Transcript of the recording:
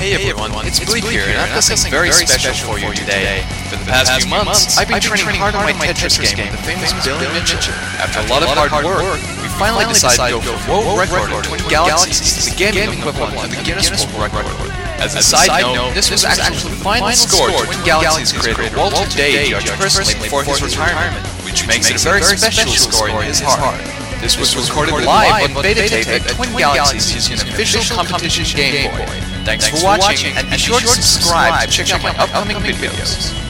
Hey everyone, it's Bleep here, and I've got something very special for you today. For the past few months, I've been training hard on my Tetris game with the famous Billy Mitchell. After a lot of hard work, we finally decided to go for world record of Twin Galaxies, the gaming equivalent of the Guinness World Record. As a side note, this was actually the final score Twin Galaxies creator Walter Day judged personally before his retirement, which makes it a very special score in his heart. This was recorded live on beta tape at Twin Galaxies using an official competition Game Boy. Thanks for watching, and be sure to subscribe to check out my upcoming videos.